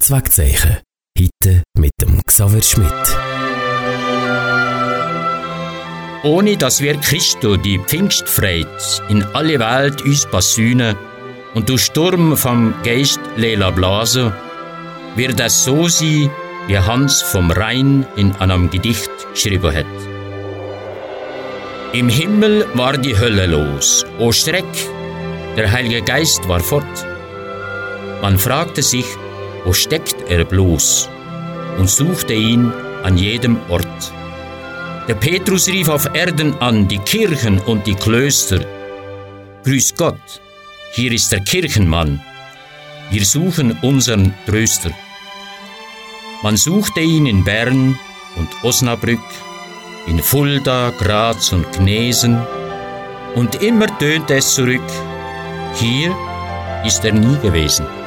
Kurzwegzeichen. Heute mit dem Xaver Schmidt. Ohne dass wir Christo die Pfingstfreit in alle Welt uns basüne und du Sturm vom Geist lela blase, wird es so sein, wie Hans vom Rhein in einem Gedicht geschrieben hat. Im Himmel war die Hölle los, o Schreck, der Heilige Geist war fort. Man fragte sich, wo steckt er bloß, und suchte ihn an jedem Ort. Der Petrus rief auf Erden an die Kirchen und die Klöster. Grüß Gott, hier ist der Kirchenmann, wir suchen unseren Tröster. Man suchte ihn in Bern und Osnabrück, in Fulda, Graz und Gnesen, und immer tönte es zurück, hier ist er nie gewesen.